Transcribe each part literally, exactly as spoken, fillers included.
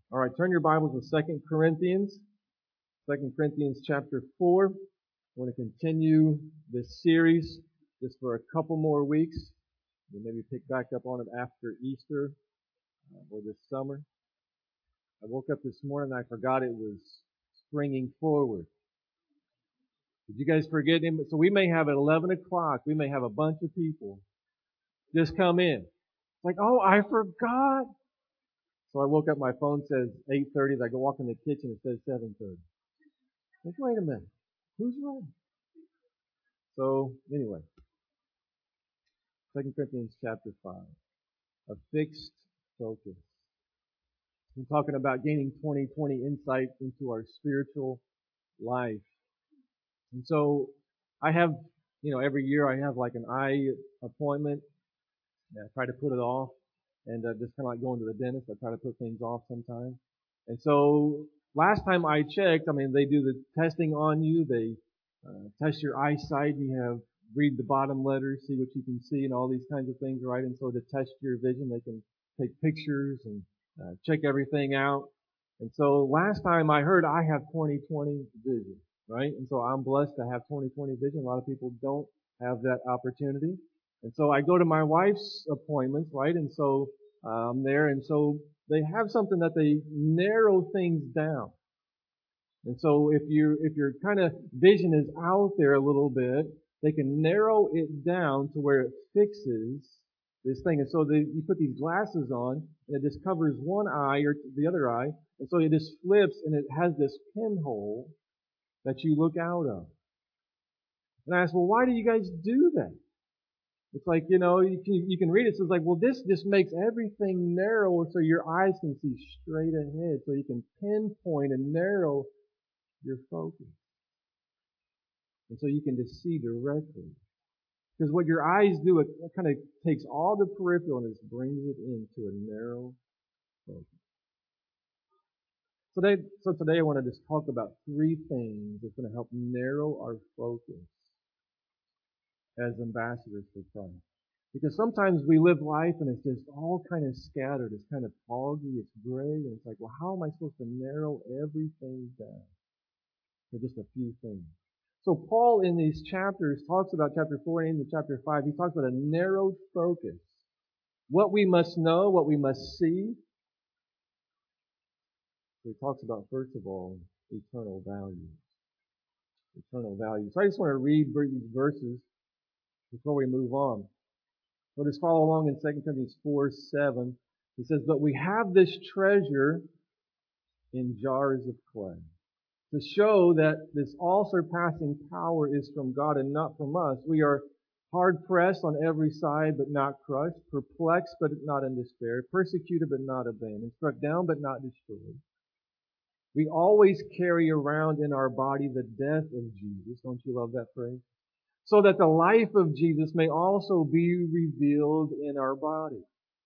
All right, turn your Bibles to Second Corinthians, Second Corinthians chapter four. I want to continue this series just for a couple more weeks. We'll maybe pick back up on it after Easter uh, or this summer. I woke up this morning and I forgot it was springing forward. Did you guys forget him? So we may have at eleven o'clock, we may have a bunch of people just come in. It's like, oh, I forgot. So I woke up, my phone says eight thirty. As I go walk in the kitchen, it says seven thirty. Like, wait a minute. Who's right? So, anyway, Second Corinthians chapter five. A fixed focus. We're talking about gaining twenty twenty insight into our spiritual life. And so, I have, you know, every year I have like an eye appointment. And I try to put it off. And uh, just kind of like going to the dentist, I try to put things off sometimes. And so, last time I checked, I mean, they do the testing on you. They uh, test your eyesight. You have read the bottom letters, see what you can see, and all these kinds of things, right? And so to test your vision, they can take pictures and uh, check everything out. And so last time I heard I have twenty twenty vision, right? And so I'm blessed to have twenty twenty vision. A lot of people don't have that opportunity. And so I go to my wife's appointments, right? And so uh, I'm there, and so they have something that they narrow things down. And so if you if your kind of vision is out there a little bit, they can narrow it down to where it fixes this thing. And so they, you put these glasses on, and it just covers one eye or the other eye, and so it just flips, and it has this pinhole that you look out of. And I asked, well, why do you guys do that? It's like, you know, you can, you can read it. So it's like, well, this just makes everything narrow so your eyes can see straight ahead, so you can pinpoint and narrow your focus. And so you can just see directly. Because what your eyes do, it, it kind of takes all the peripheral and just brings it into a narrow focus. So today, so today I want to just talk about three things that's going to help narrow our focus as ambassadors for Christ. Because sometimes we live life and it's just all kind of scattered. It's kind of foggy. It's gray. And it's like, well, how am I supposed to narrow everything down to just a few things? So Paul in these chapters talks about chapter four and into chapter five. He talks about a narrowed focus. What we must know, what we must see. So he talks about, first of all, eternal values. Eternal values. So I just want to read these verses before we move on. So just follow along in Second Corinthians four seven. It says, but we have this treasure in jars of clay, to show that this all-surpassing power is from God and not from us. We are hard-pressed on every side, but not crushed, perplexed, but not in despair, persecuted, but not abandoned, struck down, but not destroyed. We always carry around in our body the death of Jesus. Don't you love that phrase? So that the life of Jesus may also be revealed in our body.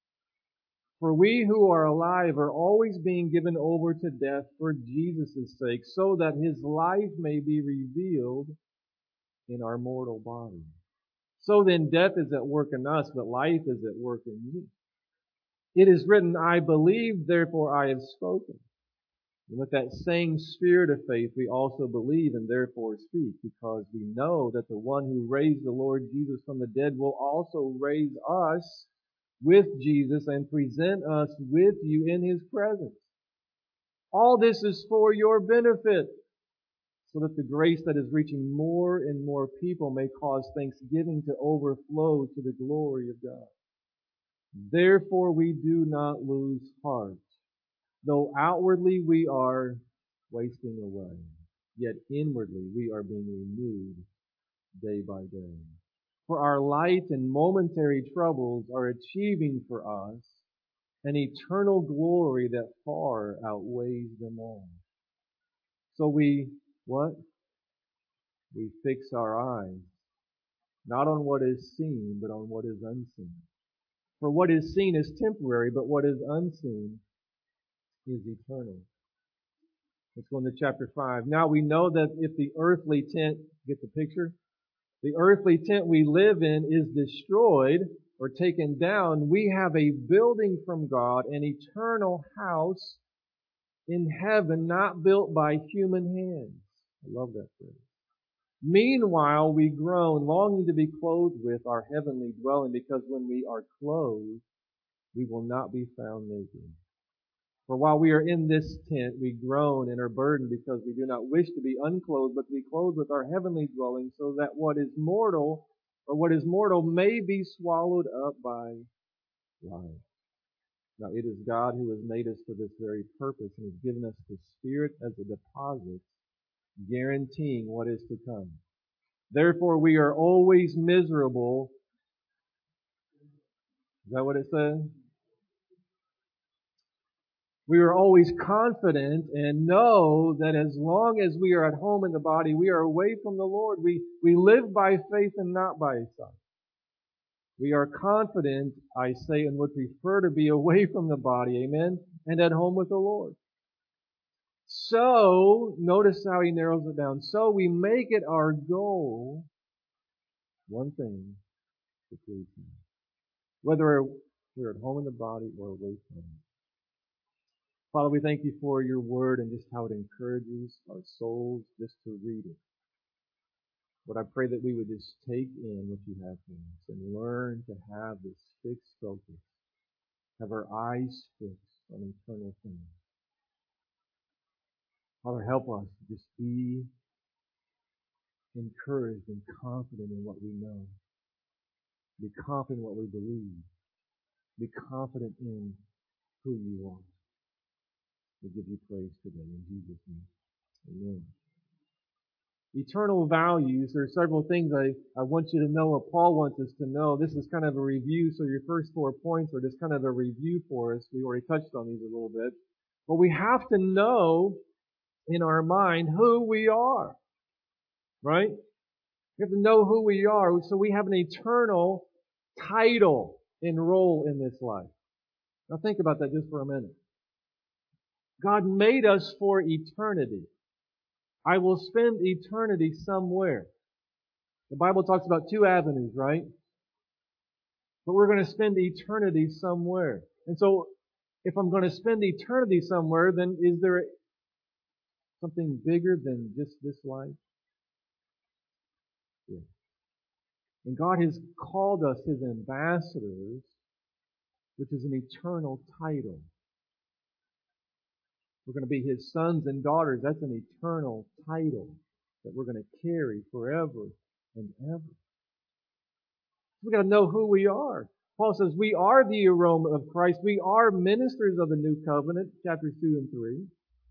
For we who are alive are always being given over to death for Jesus' sake, so that His life may be revealed in our mortal body. So then death is at work in us, but life is at work in you. It is written, I believe, therefore I have spoken. And with that same spirit of faith, we also believe and therefore speak, because we know that the one who raised the Lord Jesus from the dead will also raise us with Jesus and present us with you in His presence. All this is for your benefit, so that the grace that is reaching more and more people may cause thanksgiving to overflow to the glory of God. Therefore we do not lose heart. Though outwardly we are wasting away, yet inwardly we are being renewed day by day. For our light and momentary troubles are achieving for us an eternal glory that far outweighs them all. So we, what? We fix our eyes, not on what is seen, but on what is unseen. For what is seen is temporary, but what is unseen is eternal. Let's go into chapter five. Now we know that if the earthly tent, get the picture? The earthly tent we live in is destroyed or taken down. We have a building from God, an eternal house in heaven, not built by human hands. I love that phrase. Meanwhile, we groan, longing to be clothed with our heavenly dwelling, because when we are clothed, we will not be found naked. For while we are in this tent, we groan and are burdened, because we do not wish to be unclothed, but to be clothed with our heavenly dwelling, so that what is mortal, or what is mortal, may be swallowed up by life. Now it is God who has made us for this very purpose and has given us the Spirit as a deposit, guaranteeing what is to come. Therefore we are always miserable. Is that what it says? We are always confident and know that as long as we are at home in the body, we are away from the Lord. We, we live by faith and not by sight. We are confident, I say, and would prefer to be away from the body, amen, and at home with the Lord. So, notice how he narrows it down. So we make it our goal, one thing, to please him. Whether we're at home in the body or away from him. Father, we thank you for your word and just how it encourages our souls just to read it. But I pray that we would just take in what you have for us and learn to have this fixed focus, have our eyes fixed on eternal things. Father, help us to just be encouraged and confident in what we know. Be confident in what we believe. Be confident in who you are. We give you praise today in Jesus' name. Amen. Eternal values. There are several things I, I want you to know, what Paul wants us to know. This is kind of a review, so your first four points are just kind of a review for us. We already touched on these a little bit. But we have to know in our mind who we are. Right? We have to know who we are, so we have an eternal title and role in this life. Now think about that just for a minute. God made us for eternity. I will spend eternity somewhere. The Bible talks about two avenues, right? But we're going to spend eternity somewhere. And so, if I'm going to spend eternity somewhere, then is there something bigger than just this life? Yeah. And God has called us His ambassadors, which is an eternal title. We're going to be His sons and daughters. That's an eternal title that we're going to carry forever and ever. We've got to know who we are. Paul says we are the aroma of Christ. We are ministers of the new covenant, chapters two and three.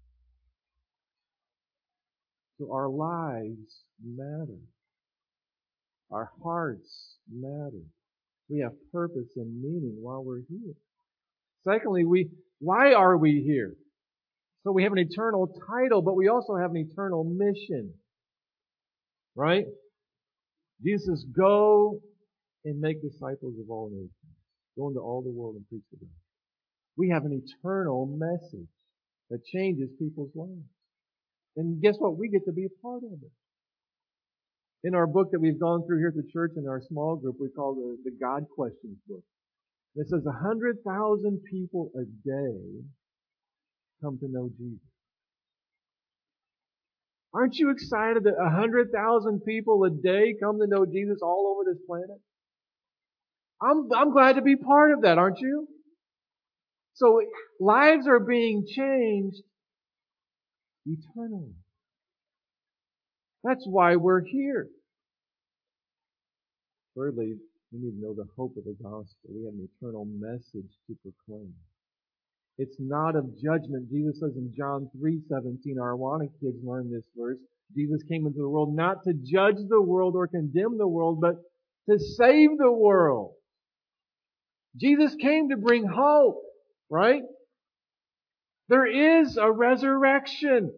So our lives matter. Our hearts matter. We have purpose and meaning while we're here. Secondly, we, why are we here? So we have an eternal title, but we also have an eternal mission. Right? Jesus says, go and make disciples of all nations. Go into all the world and preach the gospel. We have an eternal message that changes people's lives. And guess what? We get to be a part of it. In our book that we've gone through here at the church in our small group, we call the, the God Questions book. It says one hundred thousand people a day come to know Jesus. Aren't you excited that one hundred thousand people a day come to know Jesus all over this planet? I'm, I'm glad to be part of that, aren't you? So lives are being changed eternally. That's why we're here. Thirdly, we need to know the hope of the gospel. We have an eternal message to proclaim. It's not of judgment. Jesus says in John three seventeen, our Awana kids learn this verse. Jesus came into the world not to judge the world or condemn the world, but to save the world. Jesus came to bring hope, right? There is a resurrection.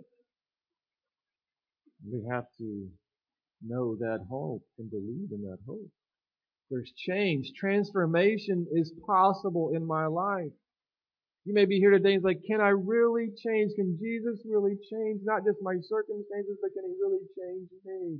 We have to know that hope and believe in that hope. There's change. Transformation is possible in my life. You may be here today and it's like, can I really change? Can Jesus really change? Not just my circumstances, but can He really change me?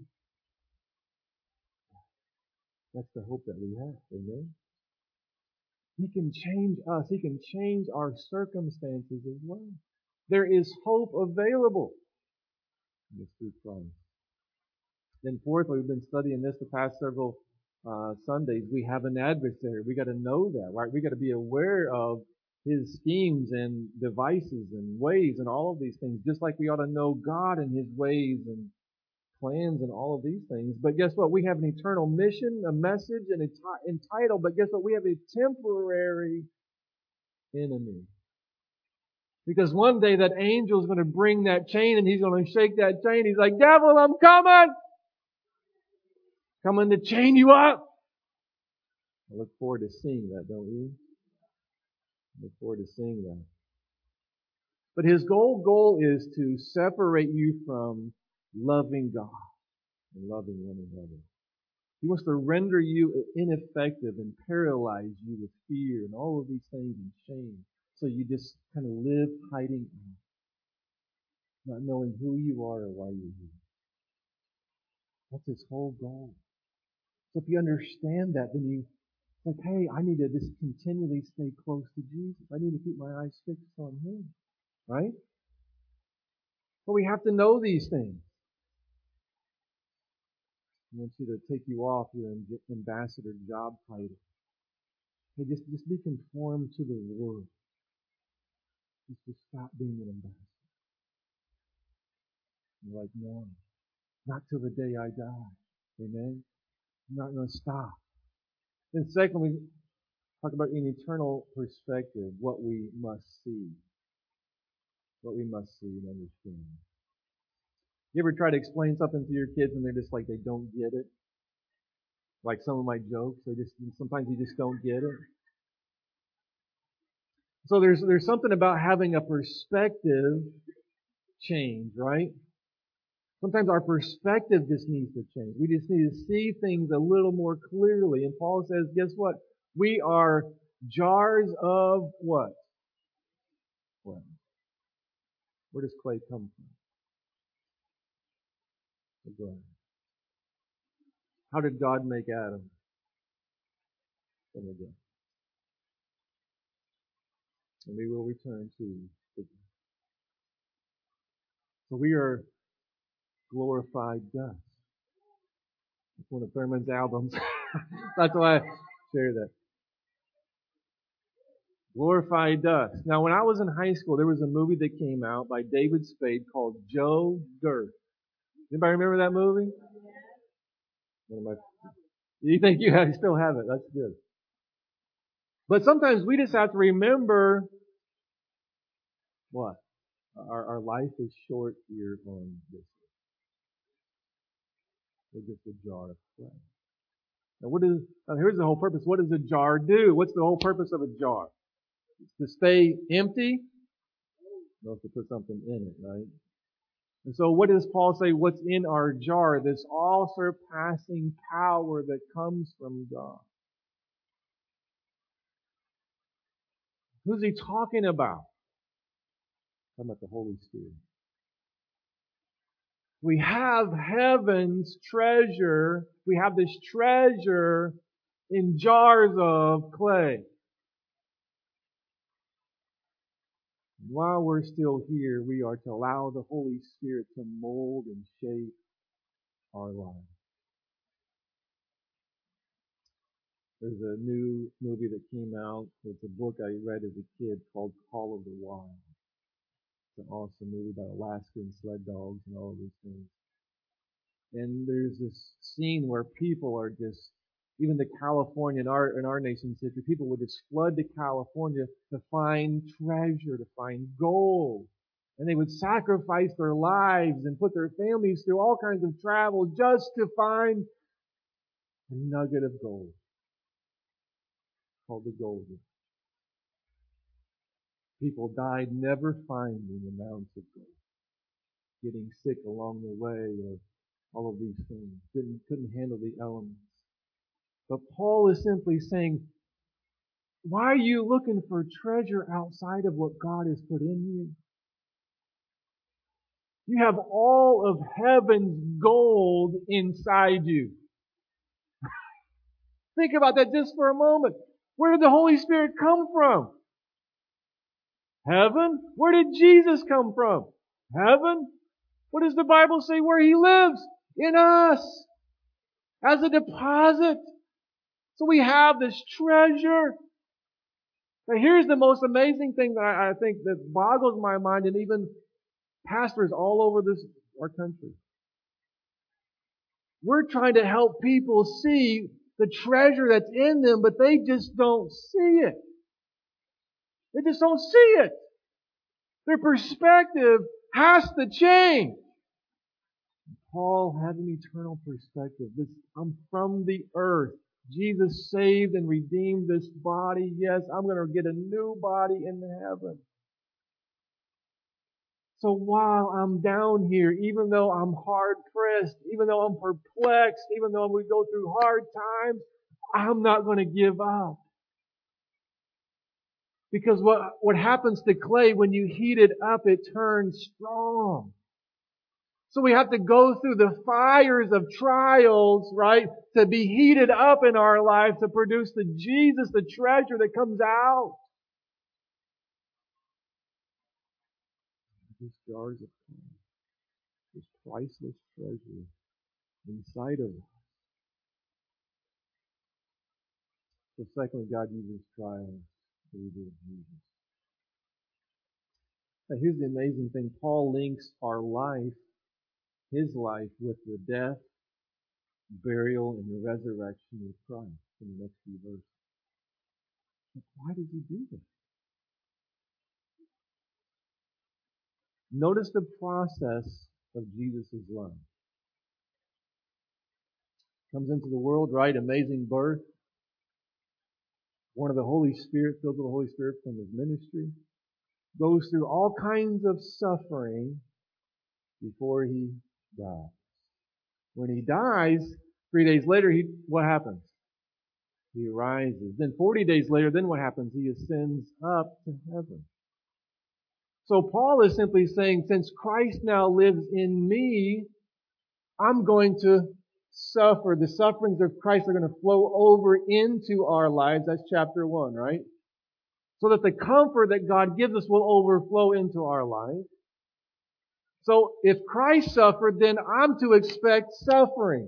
That's the hope that we have. Amen? He can change us. He can change our circumstances as well. There is hope available. It's through Christ. Then fourthly, we've been studying this the past several uh, Sundays. We have an adversary. We got to know that, right? We got to be aware of his schemes and devices and ways and all of these things, just like we ought to know God and his ways and plans and all of these things. But guess what? We have an eternal mission, a message, and a entitle. But guess what? We have a temporary enemy. Because one day that angel is going to bring that chain and he's going to shake that chain. He's like, devil, I'm coming! Coming to chain you up. I look forward to seeing that, don't you? I look forward to seeing that. But his goal, goal is to separate you from loving God and loving one another. He wants to render you ineffective and paralyze you with fear and all of these things and shame. So you just kind of live hiding out, not knowing who you are or why you're here. That's his whole goal. So if you understand that, then you like, hey, I need to just continually stay close to Jesus. I need to keep my eyes fixed on him. Right? But we have to know these things. I want you to take you off your ambassador job title. Hey, just, just be conformed to the Word. Just to stop being an ambassador. You're like, no, not till the day I die. Amen? I'm not going to stop. Then secondly, talk about an eternal perspective, what we must see. What we must see and understand. You ever try to explain something to your kids and they're just like, they don't get it? Like some of my jokes, they just, sometimes you just don't get it. So there's, there's something about having a perspective change, right? Sometimes our perspective just needs to change. We just need to see things a little more clearly. And Paul says, guess what? We are jars of what? What? Where does clay come from? The ground. How did God make Adam? From the ground. And we will return to the ground. So we are glorified dust. It's one of Thurman's albums. That's why I share that. Glorified dust. Now, when I was in high school, there was a movie that came out by David Spade called Joe Dirt. Anybody remember that movie? One of my, you think you have, you still have it? That's good. But sometimes we just have to remember what? Our, our life is short here on this. We're just a jar of clay. Now, what is? Now here's the whole purpose. What does a jar do? What's the whole purpose of a jar? To stay empty? No, to put something in it, right? And so what does Paul say? What's in our jar? This all-surpassing power that comes from God. Who's he talking about? Talking about the Holy Spirit. We have heaven's treasure. We have this treasure in jars of clay. While we're still here, we are to allow the Holy Spirit to mold and shape our lives. There's a new movie that came out. It's a book I read as a kid called Call of the Wild. It's an awesome movie about Alaskan sled dogs and all of these things. And there's this scene where people are just, even to California in our, in our nation's history, people would just flood to California to find treasure, to find gold. And they would sacrifice their lives and put their families through all kinds of travel just to find a nugget of gold called the gold. People died never finding amounts of gold, getting sick along the way, or all of these things. Didn't, couldn't handle the elements. But Paul is simply saying, why are you looking for treasure outside of what God has put in you? You have all of heaven's gold inside you. Think about that just for a moment. Where did the Holy Spirit come from? Heaven? Where did Jesus come from? Heaven? What does the Bible say where He lives? In us. As a deposit. So we have this treasure. Now here's the most amazing thing that I, I think that boggles my mind, and even pastors all over this, our country. We're trying to help people see the treasure that's in them, but they just don't see it. They just don't see it. Their perspective has to change. Paul had an eternal perspective. This, I'm from the earth. Jesus saved and redeemed this body. Yes, I'm going to get a new body in heaven. So while I'm down here, even though I'm hard pressed, even though I'm perplexed, even though we go through hard times, I'm not going to give up. Because what, what happens to clay when you heat it up, it turns strong. So we have to go through the fires of trials, right, to be heated up in our life to produce the Jesus, the treasure that comes out. These jars of clay, this priceless treasure inside of us. So secondly, God uses trials to reveal Jesus. Now here's the amazing thing. Paul links our life, his life, with the death, burial, and the resurrection of Christ in the next few verses. But why does he do this? Notice the process of Jesus' life. Comes into the world, right? Amazing birth. One of the Holy Spirit, filled with the Holy Spirit from his ministry. Goes through all kinds of suffering before he dies. When he dies, three days later, he what happens? He rises. Then forty days later, then what happens? He ascends up to heaven. So Paul is simply saying, since Christ now lives in me, I'm going to suffer. The sufferings of Christ are going to flow over into our lives. That's chapter one, right? So that the comfort that God gives us will overflow into our life. So if Christ suffered, then I'm to expect suffering.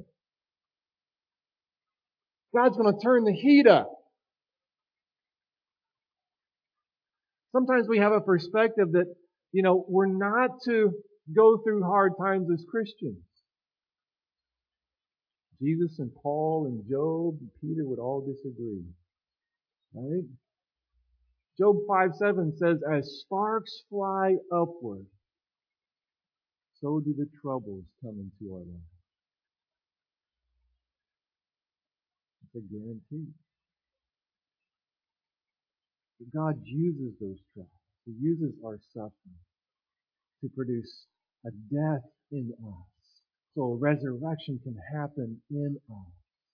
God's going to turn the heat up. Sometimes we have a perspective that, you know, we're not to go through hard times as Christians. Jesus and Paul and Job and Peter would all disagree. Right? Job five seven says, as sparks fly upward, so do the troubles come into our life. It's a guarantee. But God uses those trials. He uses our suffering to produce a death in us. So a resurrection can happen in us.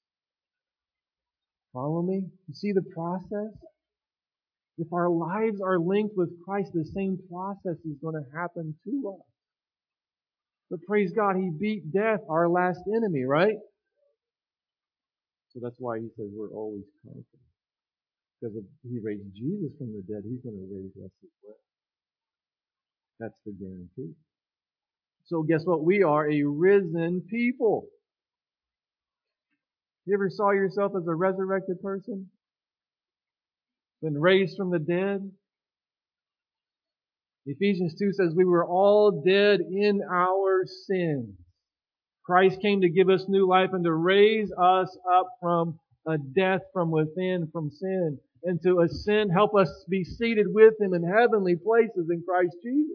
Follow me? You see the process? If our lives are linked with Christ, the same process is going to happen to us. But praise God, He beat death, our last enemy, right? So that's why He says we're always confident. Because if He raised Jesus from the dead, He's going to raise us as well. That's the guarantee. So guess what? We are a risen people. You ever saw yourself as a resurrected person? Been raised from the dead? Ephesians two says we were all dead in our sins. Christ came to give us new life and to raise us up from a death from within, from sin, and to ascend, help us be seated with Him in heavenly places in Christ Jesus.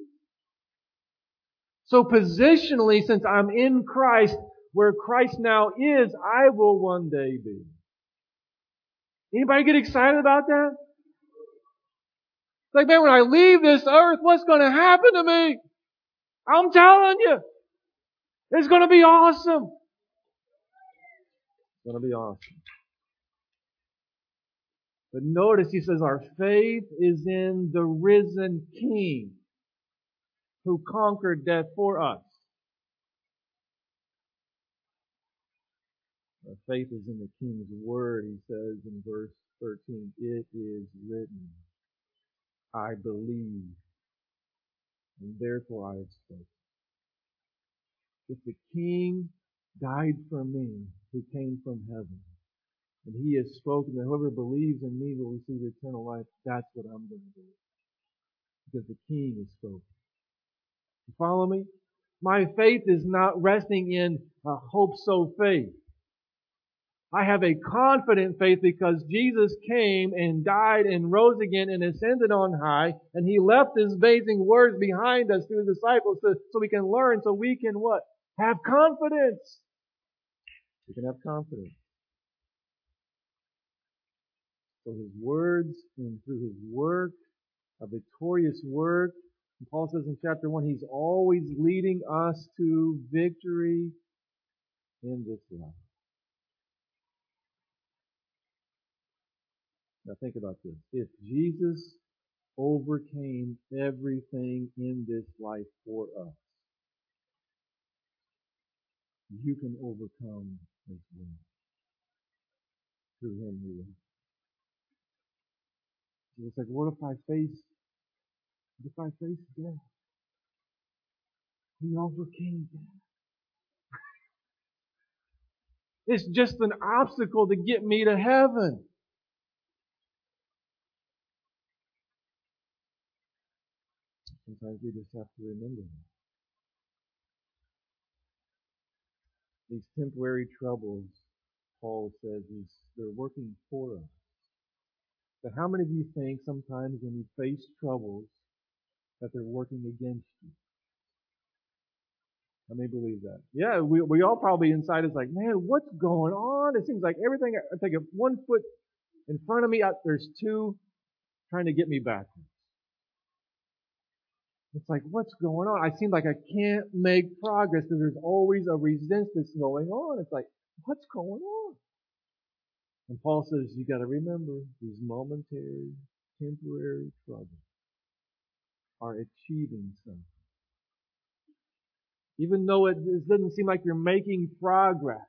So positionally, since I'm in Christ, where Christ now is, I will one day be. Anybody get excited about that? It's like, man, when I leave this earth, what's going to happen to me? I'm telling you, it's going to be awesome. It's going to be awesome. But notice he says our faith is in the risen King who conquered death for us. Our faith is in the King's Word, he says in verse thirteen. It is written. I believe, and therefore I have spoken. If the King died for me, who came from heaven, and He has spoken that whoever believes in me will receive eternal life, that's what I'm going to do. Because the King has spoken. You follow me? My faith is not resting in a hope-so faith. I have a confident faith because Jesus came and died and rose again and ascended on high, and He left His amazing words behind us through His disciples so, so we can learn, so we can what? Have confidence. We can have confidence. So His words and through His work, a victorious work, and Paul says in chapter one, He's always leading us to victory in this life. Now think about this. If Jesus overcame everything in this life for us, you can overcome as well through Him who lives. So it's like, what if I face, what if I face death? He overcame death. It's just an obstacle to get me to heaven. Sometimes we just have to remember that. These temporary troubles, Paul says, is they're working for us. But how many of you think sometimes when you face troubles that they're working against you? How many believe that? Yeah, we we all probably inside is like, man, what's going on? It seems like everything, I take a one foot in front of me, I, there's two trying to get me backwards. It's like, what's going on? I seem like I can't make progress because there's always a resistance going on. It's like, what's going on? And Paul says, you got to remember, these momentary, temporary troubles are achieving something. Even though it, it doesn't seem like you're making progress,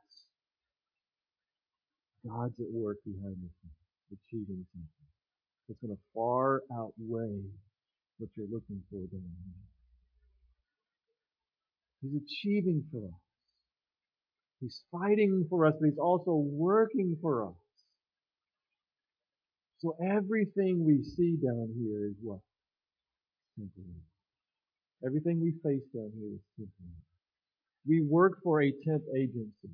God's at work behind the scenes, achieving something. It's going to far outweigh what you're looking for down here. He's achieving for us. He's fighting for us, but He's also working for us. So everything we see down here is what? Temporary. Everything we face down here is temporary. We work for a temp agency.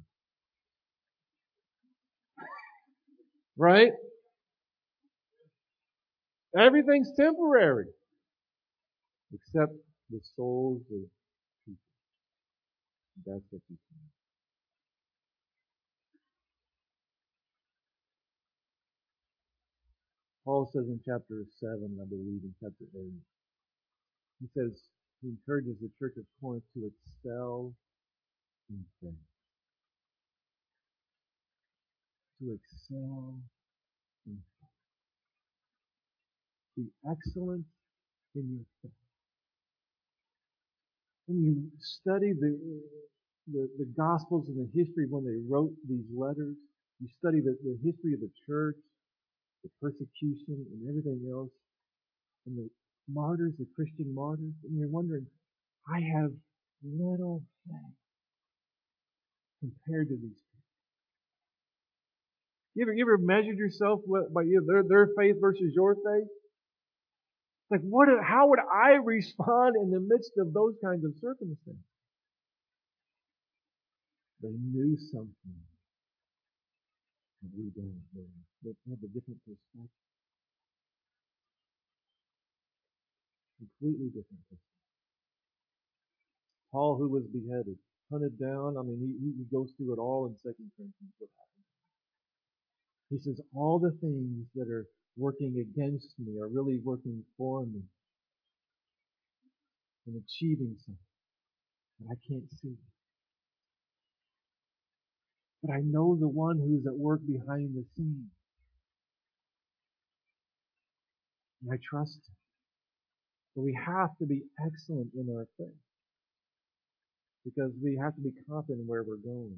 Right? Everything's temporary. Except the souls of people. That's what you see. Paul says in chapter seven, I believe, in chapter eight, he says, he encourages the church of Corinth to excel in faith. To excel in faith. Be excellent in your faith. When you study the, the, the Gospels and the history when they wrote these letters, you study the, the history of the church, the persecution and everything else, and the martyrs, the Christian martyrs, and you're wondering, I have little faith compared to these people. You ever, you ever measured yourself by their, their faith versus your faith? Like, what? How would I respond in the midst of those kinds of circumstances? They knew something that we don't know. They have a different perspective. Completely different perspective. Paul, who was beheaded, hunted down. I mean, he, he goes through it all in Second Corinthians. What happened? He says, all the things that are working against me are really working for me and achieving something that I can't see. But I know the one who's at work behind the scenes. And I trust Him. But we have to be excellent in our faith. Because we have to be confident where we're going.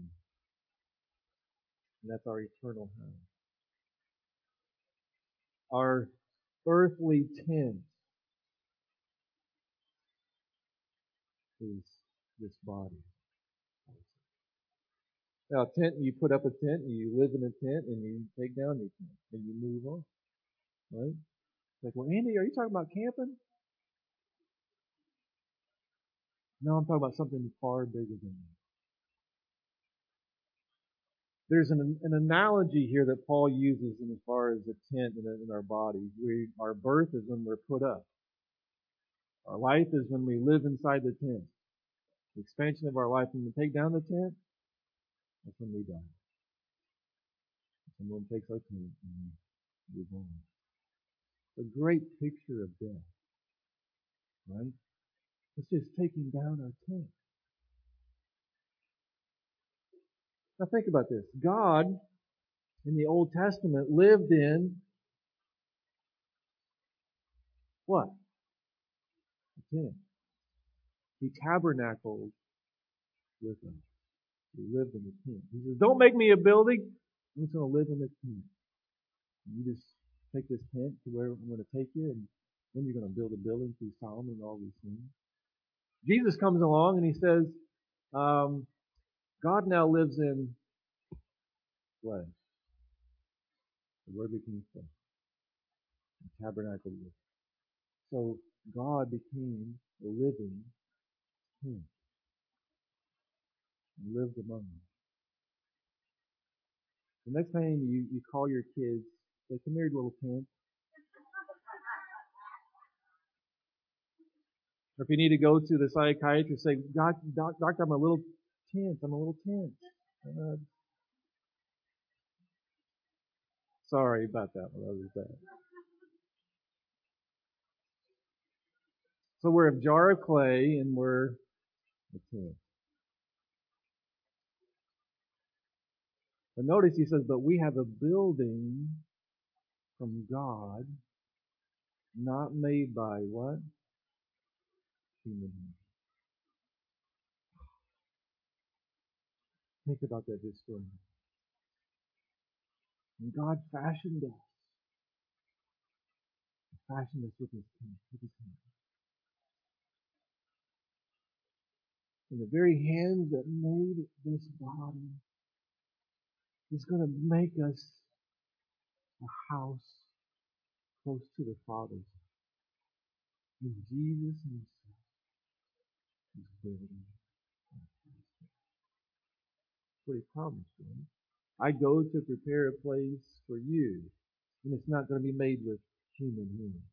And that's our eternal house. Our earthly tent is this body. Now, a tent, you put up a tent, and you live in a tent, and you take down your tent, and you move on. Right? It's like, well, Andy, are you talking about camping? No, I'm talking about something far bigger than that. There's an, an analogy here that Paul uses in as far as a tent in, in our bodies. We, our birth is when we're put up. Our life is when we live inside the tent. The expansion of our life, when we take down the tent, that's when we die. Someone takes our tent and we move on. It's a great picture of death, right? It's just taking down our tent. Now think about this. God, in the Old Testament, lived in what? A tent. He tabernacled with us. He lived in a tent. He says, don't make me a building. I'm just going to live in this tent. And you just take this tent to where I'm going to take you, and then you're going to build a building through Solomon and all these things. Jesus comes along and he says, um, God now lives in flesh. The Word became flesh. And tabernacled with us. So God became a living tent and lived among us. The next time you, you call your kids, say, come here, little tent. Or if you need to go to the psychiatrist, say, doc, doc, doctor, I'm a little tense. I'm a little tense. Uh, sorry about that one. That was bad. So we're a jar of clay and we're a tent. But notice he says, but we have a building from God, not made by what? Human hands. Think about that just for a minute. When God fashioned us, He fashioned us with His hand, with His hand. And the very hands that made this body is going to make us a house close to the Father's. In Jesus Himself is building. That's what He promised, right? I go to prepare a place for you, and it's not going to be made with human hands.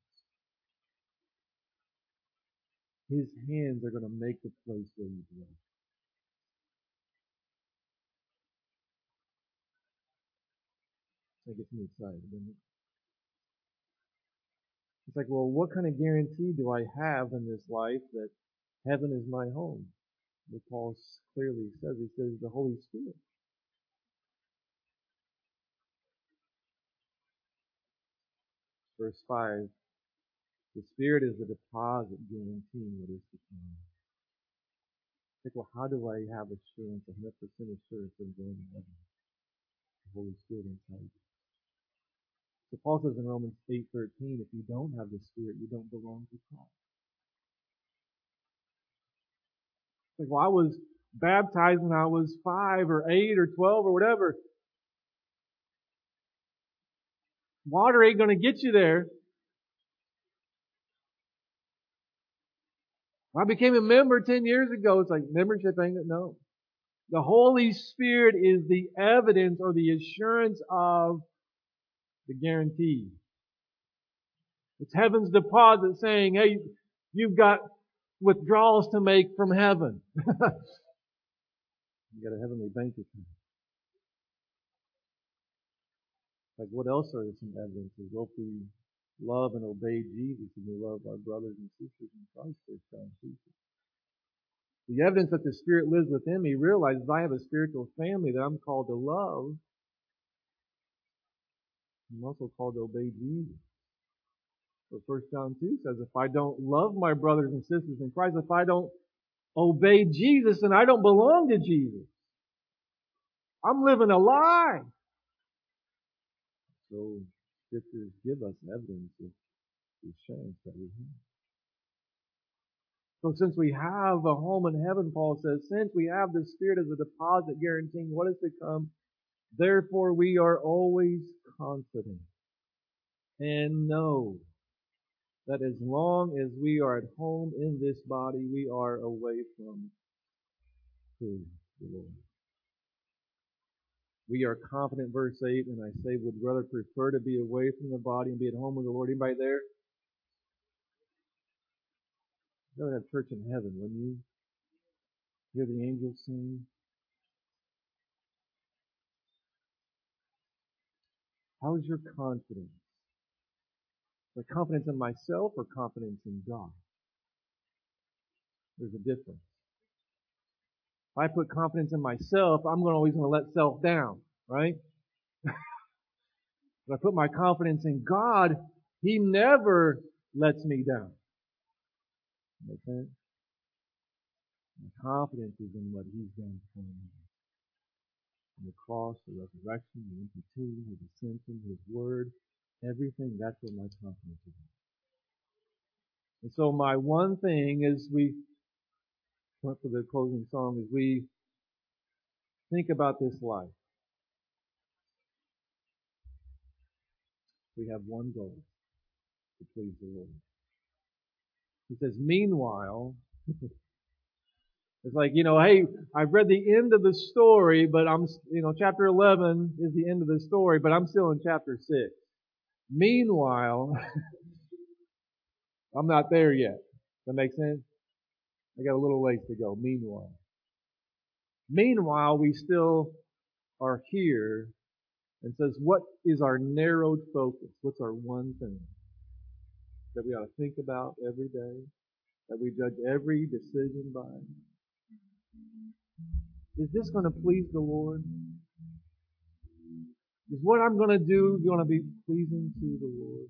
His hands are going to make the place where you dwell. That gets me excited, doesn't it? It's like, well, what kind of guarantee do I have in this life that heaven is my home? What Paul clearly says, he says the Holy Spirit. Verse five, the Spirit is the deposit guaranteeing what is to come. It's like, well, how do I have assurance, one hundred percent assurance of going to heaven? The Holy Spirit inside you. So Paul says in Romans eight thirteen, if you don't have the Spirit, you don't belong to Christ. It's like, well, I was baptized when I was five or eight or twelve or whatever. Water ain't going to get you there. I became a member ten years ago. It's like membership ain't it? No. The Holy Spirit is the evidence or the assurance of the guarantee. It's heaven's deposit saying, hey, you've got withdrawals to make from heaven. You got a heavenly bank account. Like what else are some evidences? Well, if we love and obey Jesus and we love our brothers and sisters in Christ, First John two. The evidence that the Spirit lives within me realizes I have a spiritual family that I'm called to love. I'm also called to obey Jesus. But First John two says, if I don't love my brothers and sisters in Christ, if I don't obey Jesus, then I don't belong to Jesus. I'm living a lie. So Scriptures give us evidence of the assurance that we have. So since we have a home in heaven, Paul says, since we have the Spirit as a deposit guaranteeing what is to come, therefore we are always confident and know that as long as we are at home in this body, we are away from who? The Lord. We are confident, verse eight, and I say would rather prefer to be away from the body and be at home with the Lord. Anybody there? You would have church in heaven, wouldn't you? Hear the angels sing. How is your confidence? The confidence in myself or confidence in God? There's a difference. If I put confidence in myself, I'm going to always going to let self down, right? If I put my confidence in God, He never lets me down. Make sense? My confidence is in what He's done for me. On the cross, the resurrection, the empty tomb, His ascension, His word, everything, that's what my confidence is in. And so my one thing as we come for the closing song, as we think about this life, we have one goal, to please the Lord. He says, meanwhile, it's like, you know, hey, I've read the end of the story, but I'm, you know, chapter eleven is the end of the story, but I'm still in chapter six. Meanwhile, I'm not there yet. Does that make sense? I got a little ways to go. Meanwhile. Meanwhile, we still are here and says, what is our narrowed focus? What's our one thing that we ought to think about every day, that we judge every decision by? Is this going to please the Lord? Is what I'm going to do going to be pleasing to the Lord?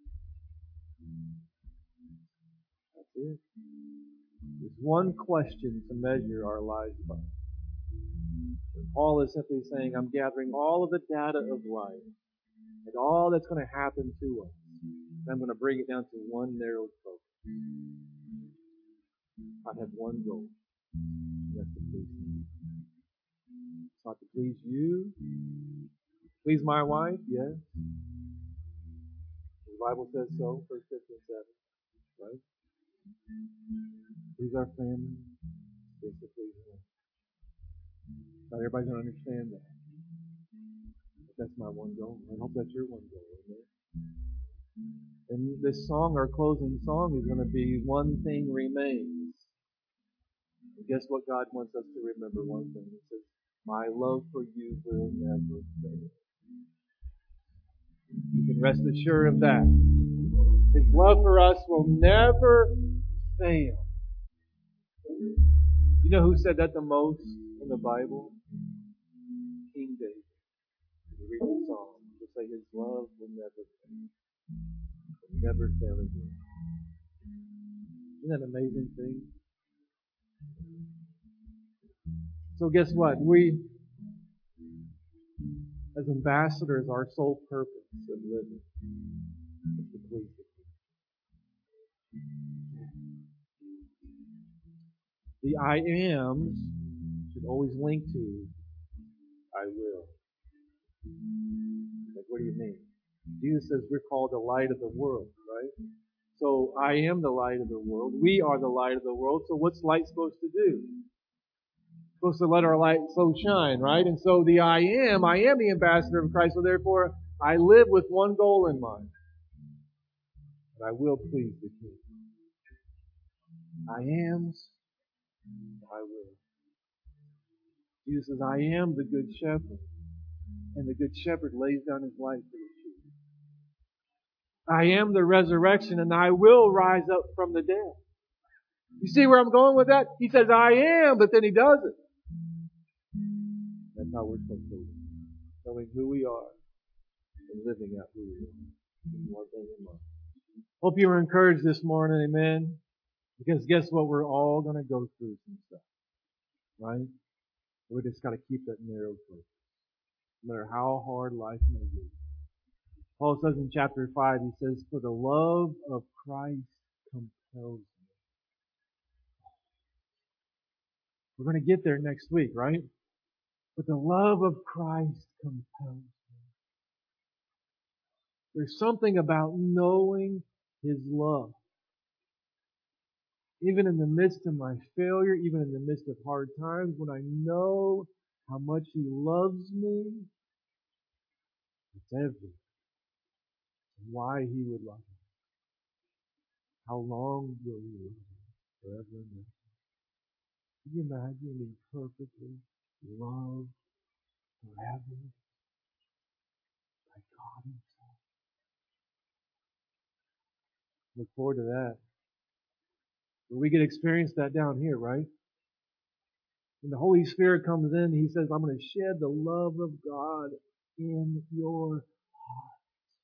That's it. There's one question to measure our lives by. And Paul is simply saying, I'm gathering all of the data of life and all that's going to happen to us. And I'm going to bring it down to one narrow focus. I have one goal. And that's to please Him. It's not to please you. Please my wife, yes. The Bible says so, First Corinthians seven, right? Please our family, please to please Him. Not everybody's going to understand that. But that's my one goal. I hope that's your one goal, amen? And this song, our closing song, is going to be One Thing Remains. And guess what God wants us to remember? One thing. It says, my love for you will never fail. You can rest assured of that. His love for us will never fail. You know who said that the most in the Bible? King David. You read the Psalm, to say His love will never fail. Never fail again. Isn't that an amazing thing? So guess what? We, as ambassadors, our sole purpose of living is to please Him. The I ams should always link to I will. Like, what do you mean? Jesus says we're called the light of the world, right? So I am the light of the world. We are the light of the world. So what's light supposed to do? It's supposed to let our light so shine, right? And so the I am, I am the ambassador of Christ. So therefore, I live with one goal in mind. That I will please the King. I am's, I will. Jesus says, I am the good shepherd. And the good shepherd lays down his life for the sheep. I am the resurrection, and I will rise up from the dead. You see where I'm going with that? He says, I am, but then he does it. That's how we're supposed to live. Knowing who we are and living out who we are. Keeping one thing in mind. Hope you were encouraged this morning, amen? Because guess what? We're all going to go through some stuff. Right? We just got to keep that narrow focus. No matter how hard life may be. Paul says in chapter five, he says, for the love of Christ compels me. We're going to get there next week, right? But the love of Christ compels me. There's something about knowing His love. Even in the midst of my failure, even in the midst of hard times, when I know how much He loves me, it's everything. Why He would love me. How long will He love me? Forever and ever. Can you imagine being perfectly loved forever by God Himself? Look forward to that. But we can experience that down here, right? When the Holy Spirit comes in, He says, I'm going to shed the love of God in your heart.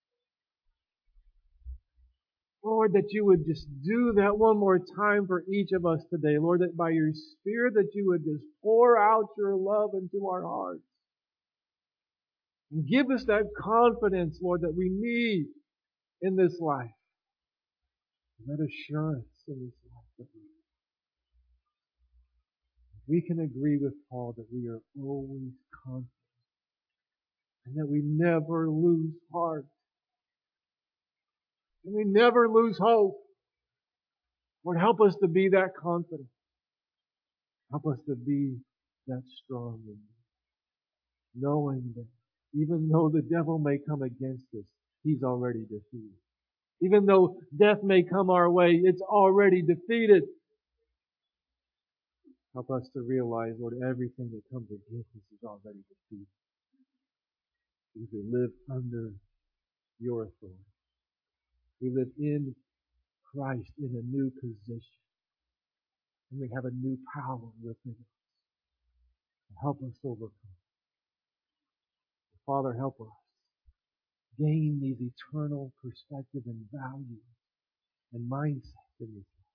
Lord, that you would just do that one more time for each of us today. Lord, that by your Spirit that you would just pour out your love into our hearts. And give us that confidence, Lord, that we need in this life. That assurance in this life that we We can agree with Paul that we are always confident and that we never lose heart. And we never lose hope. Lord, help us to be that confident. Help us to be that strong in you, knowing that even though the devil may come against us, he's already defeated. Even though death may come our way, it's already defeated. Help us to realize, Lord, everything that comes against us is already defeated. Because we live under your authority. We live in Christ in a new position. And we have a new power within us. Help us overcome. Father, help us gain these eternal perspective and values and mindset in this life.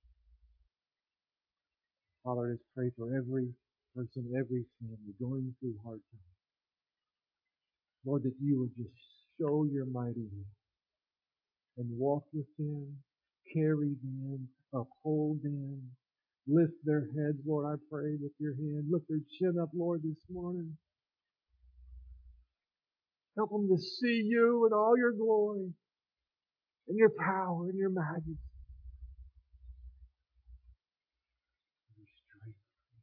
Father, I just pray for every person, every family going through hard times. Lord, that you would just show your mighty hand and walk with them, carry them, uphold them, lift their heads, Lord, I pray with your hand. Lift their chin up, Lord, this morning. Help them to see you in all your glory and your power and your majesty. Your strength.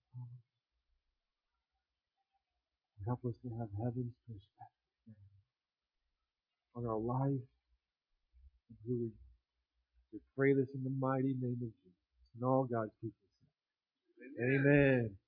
Help us to have heaven's perspective on our life and who we are. We pray this in the mighty name of Jesus. And all God's people say, Amen. Amen.